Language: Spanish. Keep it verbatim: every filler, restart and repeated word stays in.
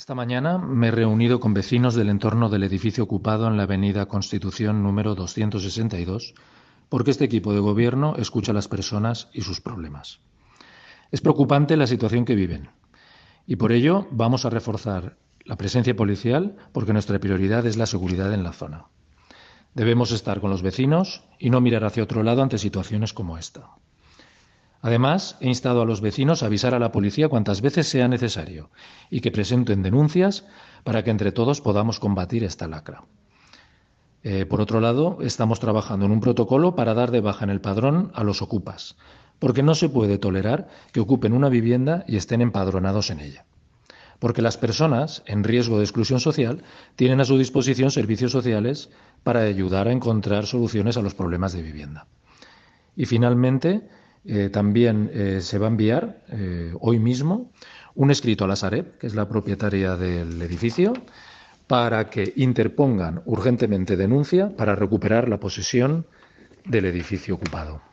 Esta mañana me he reunido con vecinos del entorno del edificio ocupado en la avenida Constitución número doscientos sesenta y dos, porque este equipo de gobierno escucha a las personas y sus problemas. Es preocupante la situación que viven y por ello vamos a reforzar la presencia policial porque nuestra prioridad es la seguridad en la zona. Debemos estar con los vecinos y no mirar hacia otro lado ante situaciones como esta. Además, he instado a los vecinos a avisar a la policía cuantas veces sea necesario y que presenten denuncias para que entre todos podamos combatir esta lacra. Eh, por otro lado, estamos trabajando en un protocolo para dar de baja en el padrón a los ocupas, porque no se puede tolerar que ocupen una vivienda y estén empadronados en ella. Porque las personas en riesgo de exclusión social tienen a su disposición servicios sociales para ayudar a encontrar soluciones a los problemas de vivienda. Y finalmente, eh, también eh, se va a enviar eh, hoy mismo un escrito a la Sareb, que es la propietaria del edificio, para que interpongan urgentemente denuncia para recuperar la posesión del edificio ocupado.